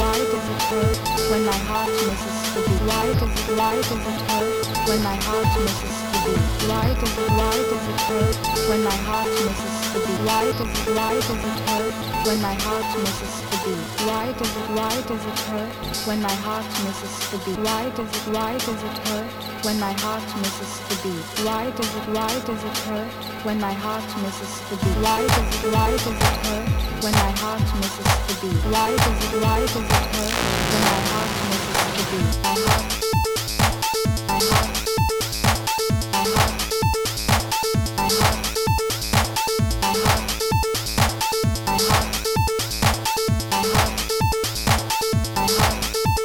why does it hurt when my heart misses the beat? Why does it hurt when my heart misses the beat? Why does it hurt when my heart misses the beat? Why does it hurt when my heart misses the beat? Why does it hurt when my heart misses the beat? Why does it hurt when my heart misses the beat? Why does it hurt when my heart misses the beat? Why does it hurt when my heart misses the beat? Why does it hurt when my heart misses the beat? My heart, my heart, my heart, my heart, my heart, my heart, my heart, my heart.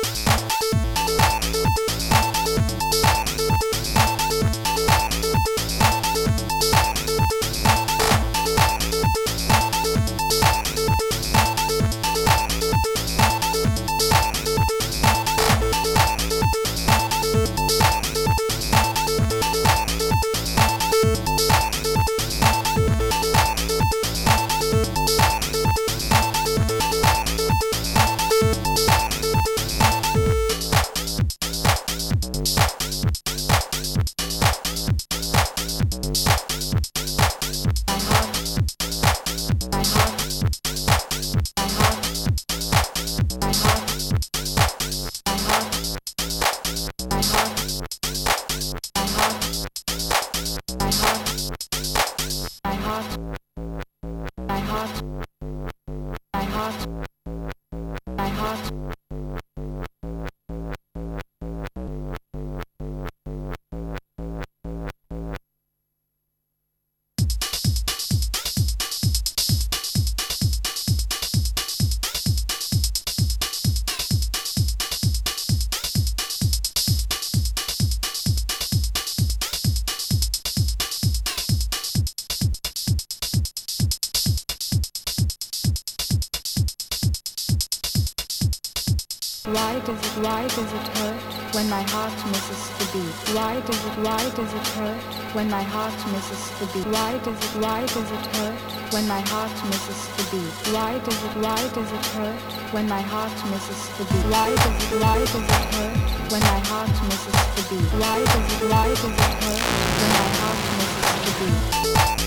Why does it hurt when my heart misses the beat? Why does it hurt when my heart misses the beat? Why does it hurt when my heart misses the beat? Why does it hurt when my heart misses the beat? Why does it hurt when my heart misses the beat? Why does it hurt when my heart misses the beat?